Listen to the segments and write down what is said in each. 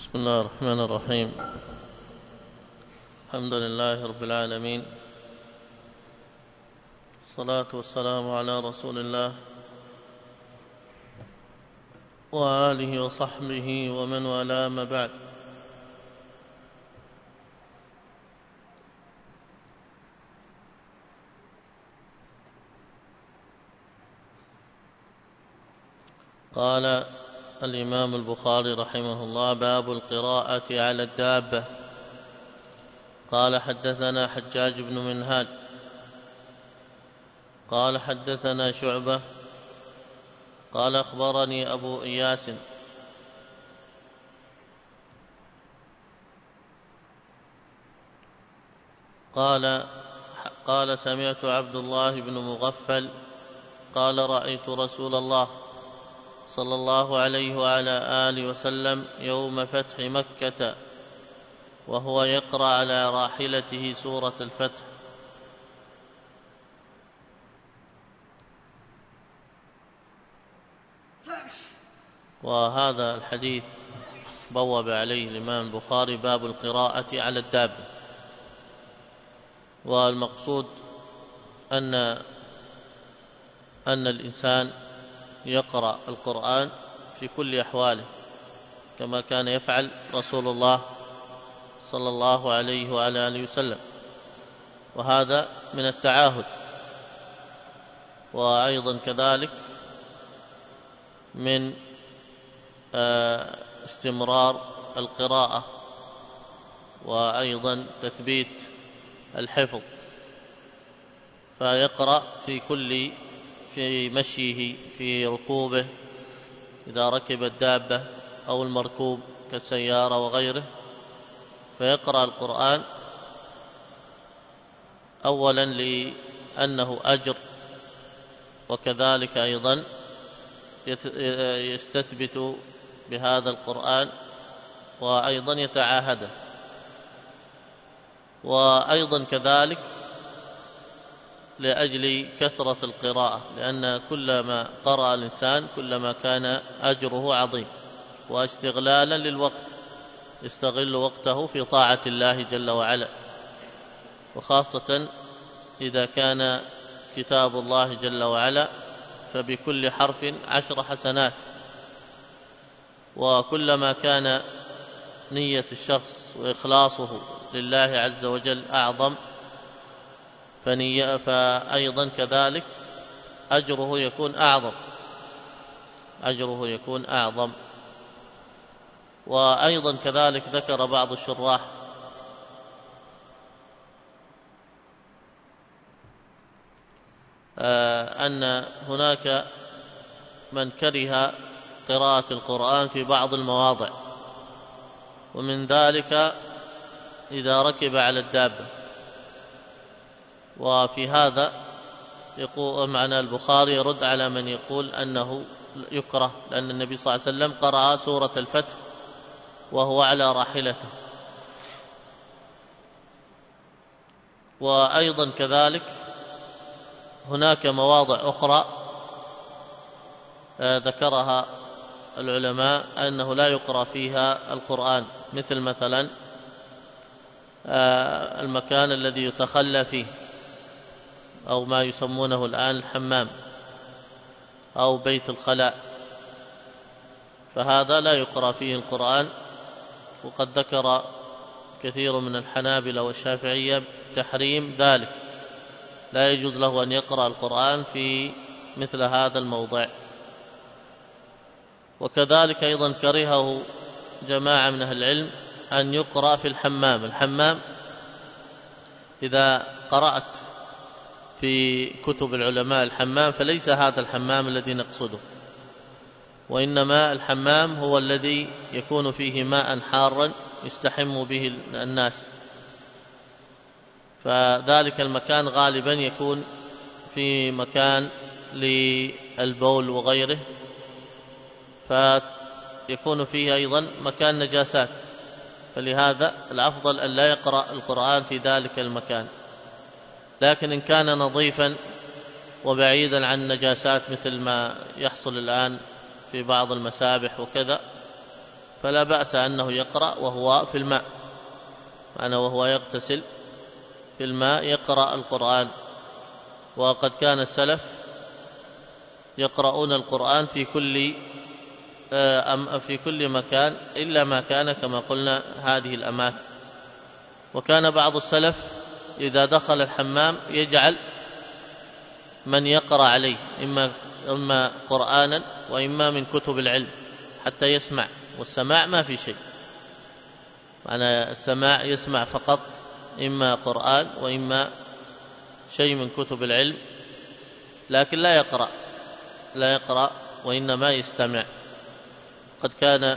بسم الله الرحمن الرحيم. الحمد لله رب العالمين، الصلاة والسلام على رسول الله وآله وصحبه ومن والاه، ما بعد. قال الإمام البخاري رحمه الله: باب القراءة على الدابة. قال: حدثنا حجاج بن منهال قال: حدثنا شعبة قال: أخبرني أبو إياس قال: سمعت عبد الله بن مغفل قال: رأيت رسول الله صلى الله عليه وعلى آله وسلم يوم فتح مكة وهو يقرأ على راحلته سورة الفتح. وهذا الحديث بوب عليه الإمام البخاري: باب القراءة على الدابة. والمقصود أن الإنسان يقرأ القرآن في كل أحواله كما كان يفعل رسول الله صلى الله عليه وعلى آله وسلم، وهذا من التعاهد، وأيضا كذلك من استمرار القراءة، وأيضا تثبيت الحفظ، فيقرأ في مشيه، في ركوبه إذا ركب الدابة أو المركوب كالسيارة وغيره، فيقرأ القرآن أولا لأنه أجر، وكذلك أيضا يستثبت بهذا القرآن وأيضا يتعاهده، وأيضا كذلك لأجل كثرة القراءة، لأن كلما قرأ الإنسان كلما كان أجره عظيم، واستغلالا للوقت، يستغل وقته في طاعة الله جل وعلا، وخاصة إذا كان كتاب الله جل وعلا فبكل حرف 10 حسنات. وكلما كان نية الشخص وإخلاصه لله عز وجل أعظم، فأيضا كذلك أجره يكون أعظم. وأيضا كذلك ذكر بعض الشراح أن هناك من كره قراءة القرآن في بعض المواضع، ومن ذلك إذا ركب على الدابة. وفي هذا يقول معنى البخاري يرد على من يقول أنه يكره، لأن النبي صلى الله عليه وسلم قرأ سورة الفتح وهو على راحلته. وأيضا كذلك هناك مواضع أخرى ذكرها العلماء أنه لا يقرأ فيها القرآن، مثلا المكان الذي يتخلى فيه، أو ما يسمونه الآن الحمام، أو بيت الخلاء، فهذا لا يقرأ فيه القرآن. وقد ذكر كثير من الحنابلة والشافعية تحريم ذلك، لا يجوز له أن يقرأ القرآن في مثل هذا الموضع. وكذلك أيضا كرهه جماعة من أهل العلم أن يقرأ في الحمام إذا قرأت في كتب العلماء الحمام، فليس هذا الحمام الذي نقصده، وإنما الحمام هو الذي يكون فيه ماء حارا يستحم به الناس، فذلك المكان غالبا يكون في مكان للبول وغيره، فيكون فيه أيضا مكان نجاسات، فلهذا الأفضل أن لا يقرأ القرآن في ذلك المكان. لكن إن كان نظيفا وبعيدا عن النجاسات مثل ما يحصل الآن في بعض المسابح وكذا، فلا بأس أنه يقرأ وهو في الماء، معنى وهو يغتسل في الماء يقرأ القرآن. وقد كان السلف يقرؤون القرآن في كل مكان إلا ما كان كما قلنا هذه الأماكن. وكان بعض السلف إذا دخل الحمام يجعل من يقرأ عليه إما قرآنا وإما من كتب العلم حتى يسمع، والسماع ما في شيء، معنى السماع يسمع فقط إما قرآن وإما شيء من كتب العلم، لكن لا يقرأ وإنما يستمع. قد كان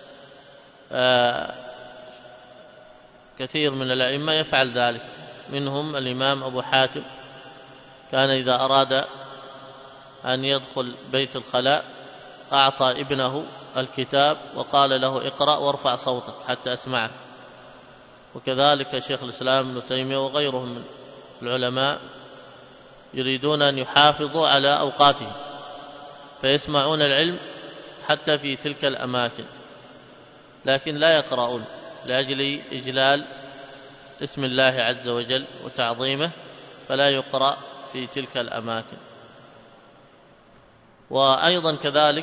كثير من الأئمة يفعل ذلك، منهم الإمام أبو حاتم، كان إذا أراد أن يدخل بيت الخلاء أعطى ابنه الكتاب وقال له اقرأ وارفع صوتك حتى أسمعك. وكذلك شيخ الإسلام ابن تيمية وغيرهم من العلماء يريدون أن يحافظوا على أوقاتهم فيسمعون العلم حتى في تلك الأماكن، لكن لا يقرؤون لأجل إجلال اسم الله عز وجل وتعظيمه، فلا يقرأ في تلك الأماكن. وأيضا كذلك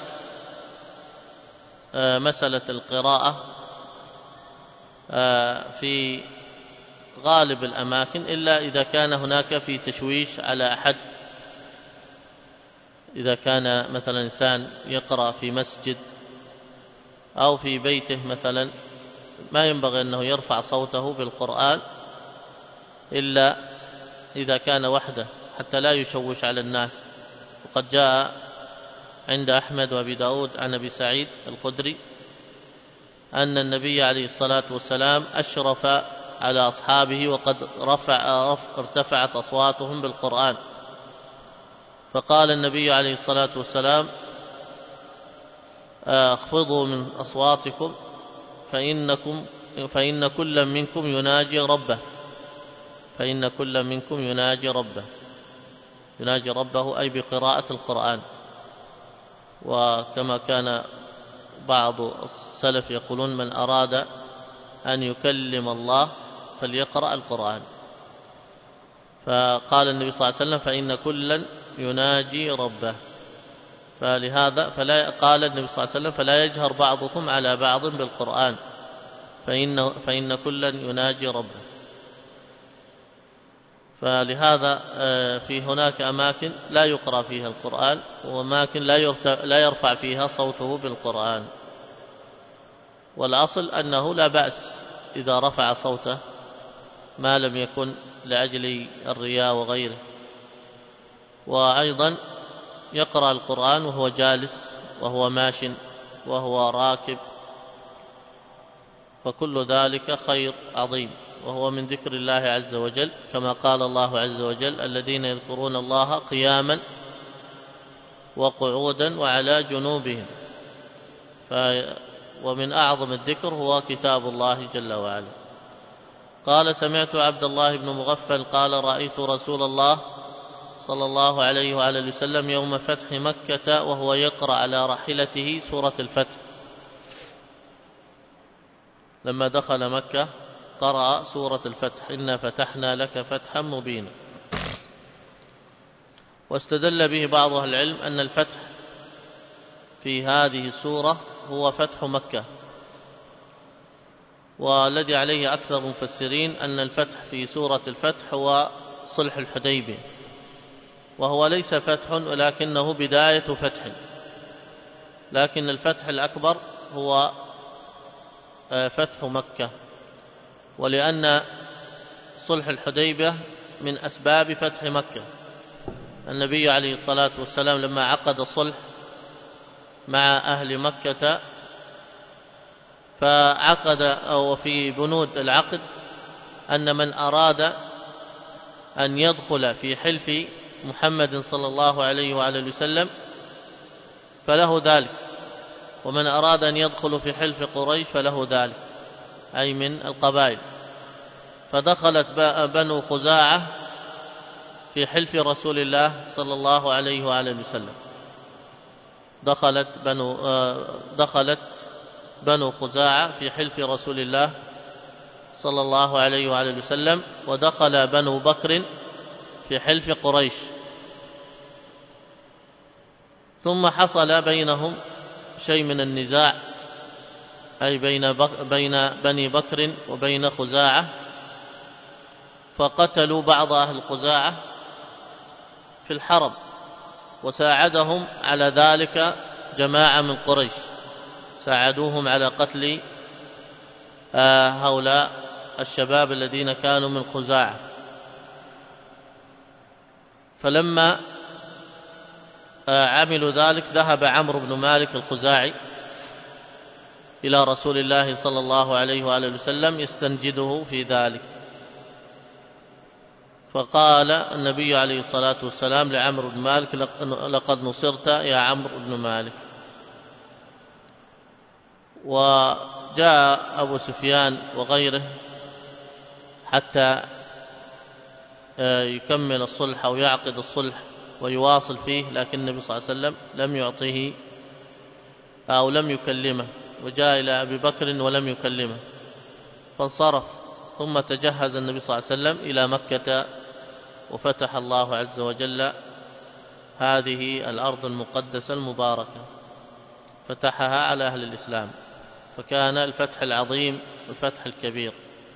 مسألة القراءة في غالب الأماكن إلا إذا كان هناك في تشويش على أحد، إذا كان مثلا إنسان يقرأ في مسجد أو في بيته مثلا ما ينبغي أنه يرفع صوته بالقرآن إلا إذا كان وحده حتى لا يشوش على الناس. وقد جاء عند أحمد وأبي داود عن أبي سعيد الخدري أن النبي عليه الصلاة والسلام أشرف على أصحابه وقد ارتفعت أصواتهم بالقرآن، فقال النبي عليه الصلاة والسلام اخفضوا من أصواتكم فإن كل منكم يناجي ربه، فإن كل منكم يناجي ربه أي بقراءة القرآن. وكما كان بعض السلف يقولون من أراد أن يكلم الله فليقرأ القرآن، فقال النبي صلى الله عليه وسلم فإن كلا يناجي ربه، فلهذا قال النبي صلى الله عليه وسلم فلا يجهر بعضكم على بعض بالقرآن فإن كلا يناجي ربه. فلهذا في هناك أماكن لا يقرأ فيها القرآن وأماكن لا يرفع فيها صوته بالقرآن، والأصل أنه لا بأس إذا رفع صوته ما لم يكن لأجل الرياء وغيره. وأيضا يقرأ القرآن وهو جالس وهو ماش وهو راكب، فكل ذلك خير عظيم، وهو من ذكر الله عز وجل، كما قال الله عز وجل الذين يذكرون الله قياما وقعودا وعلى جنوبهم. ومن أعظم الذكر هو كتاب الله جل وعلا. قال سمعت عبد الله بن مغفل قال رأيت رسول الله صلى الله عليه وآله وسلم يوم فتح مكة وهو يقرأ على راحلته سورة الفتح، لما دخل مكة قرأ سورة الفتح إنا فتحنا لك فتحا مبينا. واستدل به بعض أهل العلم أن الفتح في هذه السورة هو فتح مكة، والذي عليه أكثر المفسرين أن الفتح في سورة الفتح هو صلح الحديبية، وهو ليس فتح ولكنه بداية فتح، لكن الفتح الأكبر هو فتح مكة، ولأن صلح الحديبية من أسباب فتح مكة. النبي عليه الصلاة والسلام لما عقد الصلح مع أهل مكة فعقد أو في بنود العقد أن من أراد أن يدخل في حلف محمد صلى الله عليه وآله وسلم فله ذلك، ومن أراد أن يدخل في حلف قريش فله ذلك، أي من القبائل. فدخلت بنو خزاعة في حلف رسول الله صلى الله عليه وآله وسلم، دخلت بنو خزاعة في حلف رسول الله صلى الله عليه وآله وسلم، ودخل بنو بكر في حلف قريش، ثم حصل بينهم شيء من النزاع، أي بين بني بكر وبين خزاعة، فقتلوا بعض أهل خزاعة في الحرب، وساعدهم على ذلك جماعة من قريش، ساعدوهم على قتل هؤلاء الشباب الذين كانوا من خزاعة. فلما عملوا ذلك ذهب عمرو بن مالك الخزاعي إلى رسول الله صلى الله عليه وآله وسلم يستنجده في ذلك، فقال النبي عليه الصلاة والسلام لعمرو بن مالك: لقد نصرت يا عمرو بن مالك. وجاء أبو سفيان وغيره حتى يكمل الصلح أو يعقد الصلح ويواصل فيه، لكن النبي صلى الله عليه وسلم لم يعطيه أو لم يكلمه، وجاء إلى أبي بكر ولم يكلمه فانصرف. ثم تجهز النبي صلى الله عليه وسلم إلى مكة، وفتح الله عز وجل هذه الأرض المقدسة المباركة، فتحها على أهل الإسلام، فكان الفتح العظيم والفتح الكبير.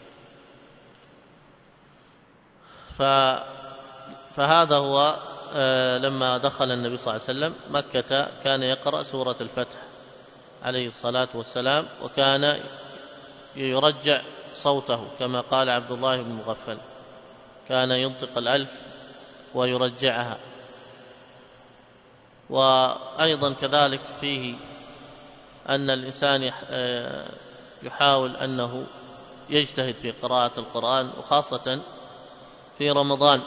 فهذا هو لما دخل النبي صلى الله عليه وسلم مكة كان يقرأ سورة الفتح عليه الصلاة والسلام، وكان يرجع صوته كما قال عبد الله بن مغفل، كان ينطق الألف ويرجعها. وأيضا كذلك فيه أن الإنسان يحاول أنه يجتهد في قراءة القرآن، وخاصة في رمضان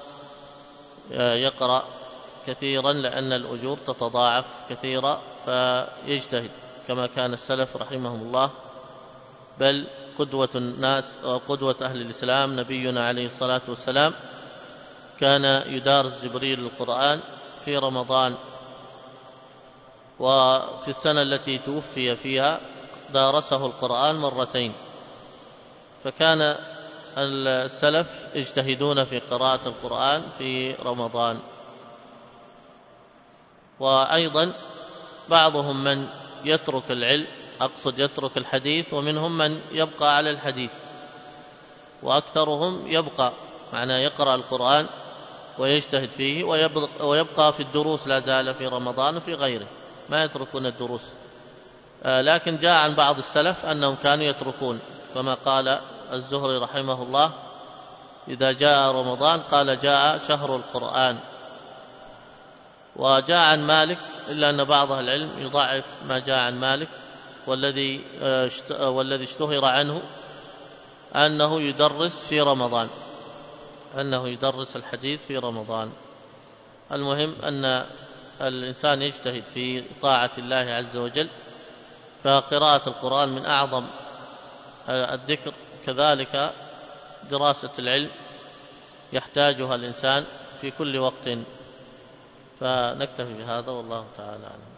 يقرأ كثيرا لأن الأجور تتضاعف كثيرا، فيجتهد كما كان السلف رحمهم الله. بل قدوة الناس وقدوة أهل الإسلام نبينا عليه الصلاة والسلام كان يدارس جبريل القرآن في رمضان، وفي السنة التي توفي فيها دارسه القرآن مرتين. فكان السلف يجتهدون في قراءة القرآن في رمضان. وأيضا بعضهم من يترك العلم، أقصد يترك الحديث، ومنهم من يبقى على الحديث، وأكثرهم يبقى معناه يقرأ القرآن ويجتهد فيه ويبقى في الدروس لا زال في رمضان وفي غيره، ما يتركون الدروس. لكن جاء عن بعض السلف أنهم كانوا يتركون، كما قال الزهري رحمه الله: إذا جاء رمضان قال جاء شهر القرآن. وجاء عن مالك، إلا أن بعض أهل العلم يضعف ما جاء عن مالك، والذي اشتهر عنه أنه يدرس في رمضان، أنه يدرس الحديث في رمضان. المهم أن الإنسان يجتهد في طاعة الله عز وجل، فقراءة القرآن من أعظم الذكر، كذلك دراسة العلم يحتاجها الإنسان في كل وقت. فنكتفي بهذا، والله تعالى أعلم.